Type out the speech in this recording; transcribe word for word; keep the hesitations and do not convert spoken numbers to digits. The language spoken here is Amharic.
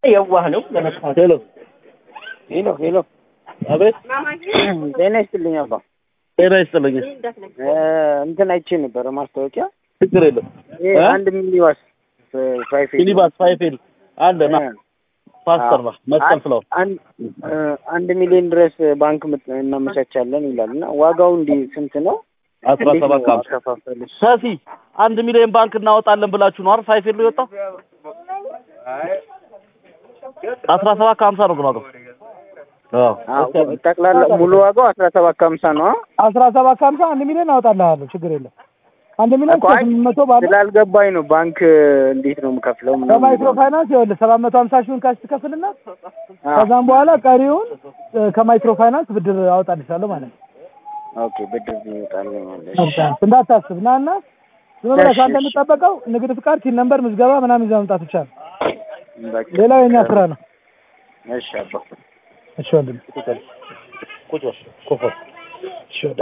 የዋህ ነው ለመስማት ሄሎ ሄሎ ሄሎ አቤት ጤና ይስጥልኝ አባ ጤና ይስጥልኝ እንትን አይቼ ነበር ማስታወቂያ ችግር የለም አንድ ሚኒባስ ፋይፍ ሚኒባስ ፋይፍ አለና ፓስተር ነው መስቀል ፍለው አንድ ሚሊዮን ድረስ ባንክ እናመቻቻለን ይላልና ዋጋው እንዴ ስንት ነው? አስራ ሰባት ሰፊ አንድ ሚሊዮን ባንክ እናወጣለን ብላችሁ ነው አይደል? ፋይፍ ነው የወጣው አስራ ሰባት ከሀምሳ ነው ግማው አዎ ጠቅላላ ሙሉ ዋጋው አስራ ሰባት ከሀምሳ ነው አስራ ሰባት ከሀምሳ አንድ ሚሊዮን አወጣልሃለሁ ችግር የለም አንድ ሚሊዮን ስምንት መቶ ባለ ስላልገባኝ ነው ባንክ እንዴት ነው የምከፍለው ምን ከማይክሮ ፋይናንስ ይኸውልህ ሰባት መቶ ሀምሳ ሺህ ካሽ ትከፍልና ከዛም በኋላ ቀሪውን ከማይክሮ ፋይናንስ ብድር አወጣልሻለሁ ማለት ነው ኦኬ ብድር ይወጣል ማለት ነው እንዳታስብ ናና ዝም ብለህ አንተ የምትጠበቀው ንግድ ፍቃድ ቲን ነምበር ምዝገባ ምናምን ይዘህ መምጣት ብቻ ነው ሌላው የኛ ስራ ነው እሺ አባ እሺ ወንድም ቁጭ በል ኮፎ እሺ